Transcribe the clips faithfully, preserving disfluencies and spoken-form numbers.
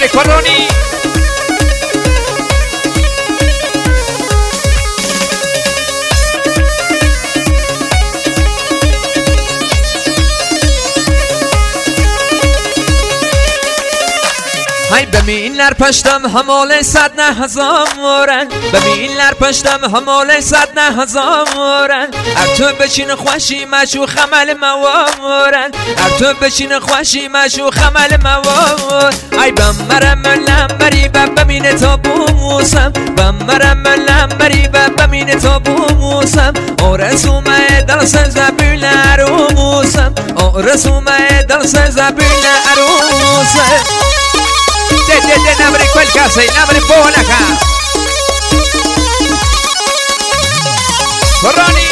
نبري كوروني های بمینler پشتم همال صد نه هزارن بمینler پشتم همال صد نه هزارن ار تو بچین خوشی مشو خمل موارن ار تو بچین خوشی مشو خمل موار ای بمرم لمبری بمین تا بوسم بمرم لمبری بمین تا بوسم آرزوم دل سزبیل عروسم آرزوم دل سزبیل عروسم de de de nabre quel caso e nabre buona ca Corroni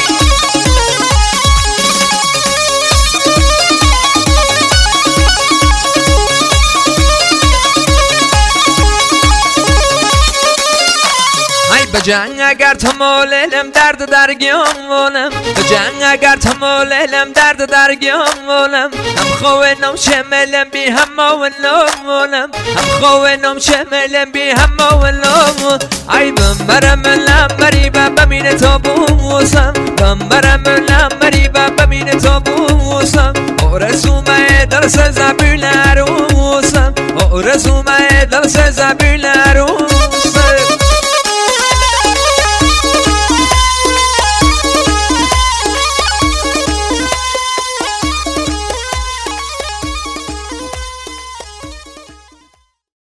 بجنگ اگر تماللم درد درگیان ولم بجنگ اگر تماللم درد درگیان ولم هم خواه نم شملم بی هم مولم ولم هم خواه نم شملم بی هم مولم ای بمرم لمبری بمین تا بوسم بمرم لمبری بمین تا بوسم آرزوم دل سزبیل عروسم آرزوم دل سزبیل